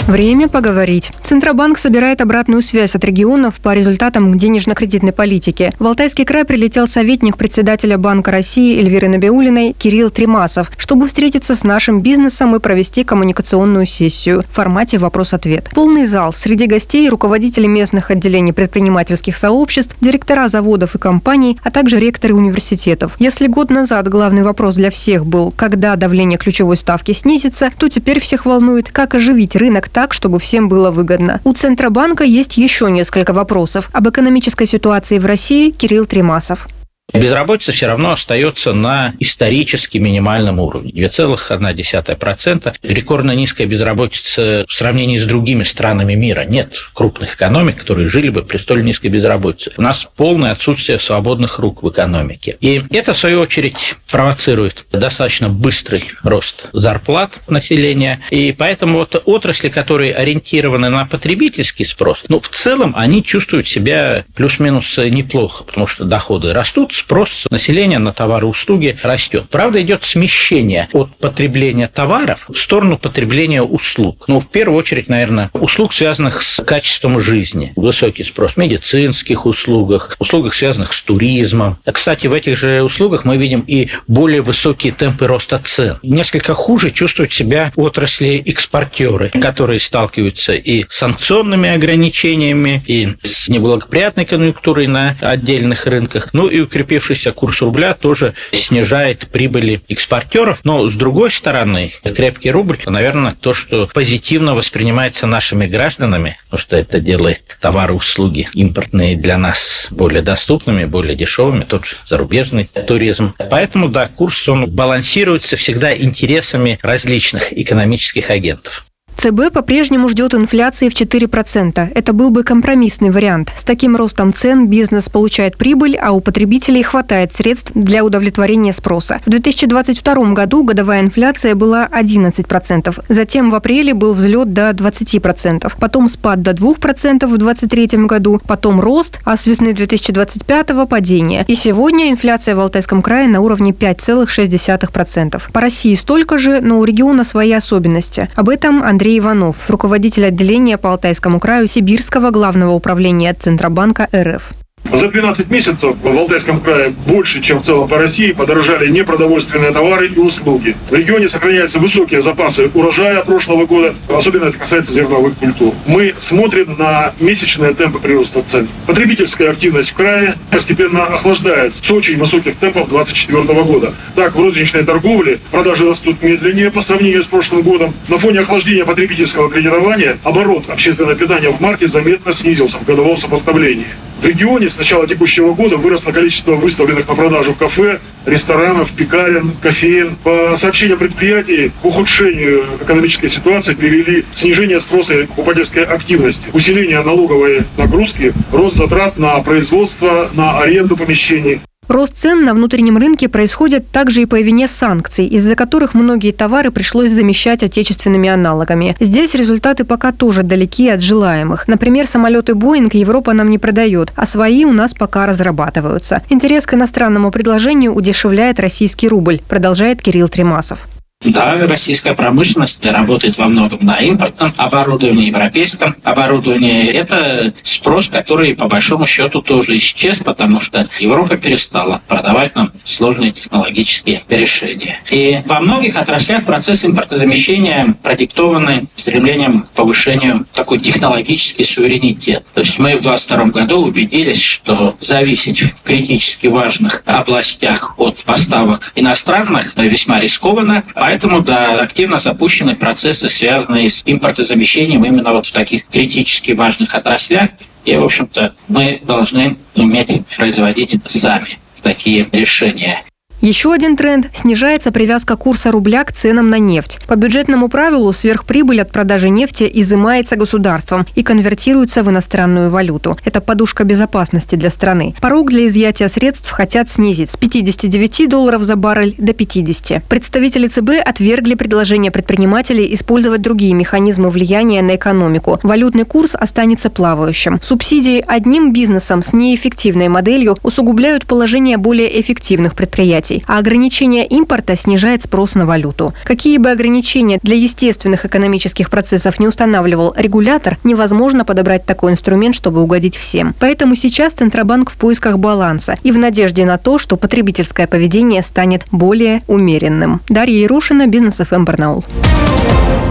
Время поговорить. Центробанк собирает обратную связь от регионов по результатам денежно-кредитной политики. В Алтайский край прилетел советник председателя Банка России Эльвиры Набиуллиной Кирилл Тремасов, чтобы встретиться с нашим бизнесом и провести коммуникационную сессию в формате вопрос-ответ. Полный зал. Среди гостей руководители местных отделений предпринимательских сообществ, директора заводов и компаний, а также ректоры университетов. Если год назад главный вопрос для всех был, когда давление ключевой ставки снизится, то теперь всех волнует, как оживить рынок так, чтобы всем было выгодно. У Центробанка есть еще несколько вопросов. Об экономической ситуации в России Кирилл Тремасов. Безработица все равно остается на исторически минимальном уровне. 2,1%. Рекордно низкая безработица в сравнении с другими странами мира. Нет крупных экономик, которые жили бы при столь низкой безработице. У нас полное отсутствие свободных рук в экономике. И это, в свою очередь, провоцирует достаточно быстрый рост зарплат населения. И поэтому вот отрасли, которые ориентированы на потребительский спрос, в целом они чувствуют себя плюс-минус неплохо, потому что доходы растут, спрос населения на товары и услуги растет. Правда, идет смещение от потребления товаров в сторону потребления услуг. В первую очередь, наверное, услуг, связанных с качеством жизни. Высокий спрос в медицинских услугах, услугах, связанных с туризмом. Кстати, в этих же услугах мы видим и более высокие темпы роста цен. Несколько хуже чувствуют себя отрасли-экспортеры, которые сталкиваются и с санкционными ограничениями, и с неблагоприятной конъюнктурой на отдельных рынках, и укрепившийся курс рубля тоже снижает прибыли экспортеров. Но, с другой стороны, крепкий рубль, наверное, то, что позитивно воспринимается нашими гражданами, потому что это делает товары и услуги импортные для нас более доступными, более дешевыми, тот же зарубежный туризм. Поэтому, да, курс, он балансируется всегда интересами различных экономических агентов. ЦБ по-прежнему ждет инфляции в 4%. Это был бы компромиссный вариант. С таким ростом цен бизнес получает прибыль, а у потребителей хватает средств для удовлетворения спроса. В 2022 году годовая инфляция была 11%. Затем в апреле был взлет до 20%. Потом спад до 2% в 2023 году. Потом рост, а с весны 2025 падение. И сегодня инфляция в Алтайском крае на уровне 5,6%. По России столько же, но у региона свои особенности. Об этом Андрей Иванов, руководитель отделения по Алтайскому краю Сибирского главного управления Центробанка РФ. За 12 месяцев в Алтайском крае больше, чем в целом по России, подорожали непродовольственные товары и услуги. В регионе сохраняются высокие запасы урожая прошлого года, особенно это касается зерновых культур. Мы смотрим на месячные темпы прироста цен. Потребительская активность в крае постепенно охлаждается с очень высоких темпов 2024 года. Так, в розничной торговле продажи растут медленнее по сравнению с прошлым годом. На фоне охлаждения потребительского кредитования оборот общественного питания в марте заметно снизился в годовом сопоставлении. В регионе с начала текущего года выросло количество выставленных на продажу кафе, ресторанов, пекарен, кофеен. По сообщениям предприятий, к ухудшению экономической ситуации привели снижение спроса и покупательской активности, усиление налоговой нагрузки, рост затрат на производство, на аренду помещений. Рост цен на внутреннем рынке происходит также и по вине санкций, из-за которых многие товары пришлось замещать отечественными аналогами. Здесь результаты пока тоже далеки от желаемых. Например, самолеты Boeing Европа нам не продает, а свои у нас пока разрабатываются. Интерес к иностранному предложению удешевляет российский рубль, продолжает Кирилл Тремасов. Да, российская промышленность работает во многом на импортном оборудовании, европейском оборудовании. Это спрос, который по большому счету тоже исчез, потому что Европа перестала продавать нам сложные технологические решения. И во многих отраслях процесс импортозамещения продиктован стремлением к повышению такой технологический суверенитет. То есть мы в 2022 году убедились, что зависеть в критически важных областях от поставок иностранных весьма рискованно. Поэтому, да, активно запущены процессы, связанные с импортозамещением именно вот в таких критически важных отраслях. И, в общем-то, мы должны уметь производить сами такие решения. Еще один тренд – снижается привязка курса рубля к ценам на нефть. По бюджетному правилу сверхприбыль от продажи нефти изымается государством и конвертируется в иностранную валюту. Это подушка безопасности для страны. Порог для изъятия средств хотят снизить с $59 за баррель до 50. Представители ЦБ отвергли предложение предпринимателей использовать другие механизмы влияния на экономику. Валютный курс останется плавающим. Субсидии одним бизнесом с неэффективной моделью усугубляют положение более эффективных предприятий. предприятий, а ограничение импорта снижает спрос на валюту. Какие бы ограничения для естественных экономических процессов не устанавливал регулятор, невозможно подобрать такой инструмент, чтобы угодить всем. Поэтому сейчас Центробанк в поисках баланса и в надежде на то, что потребительское поведение станет более умеренным. Дарья Ярушина, Бизнес ФМ, Барнаул.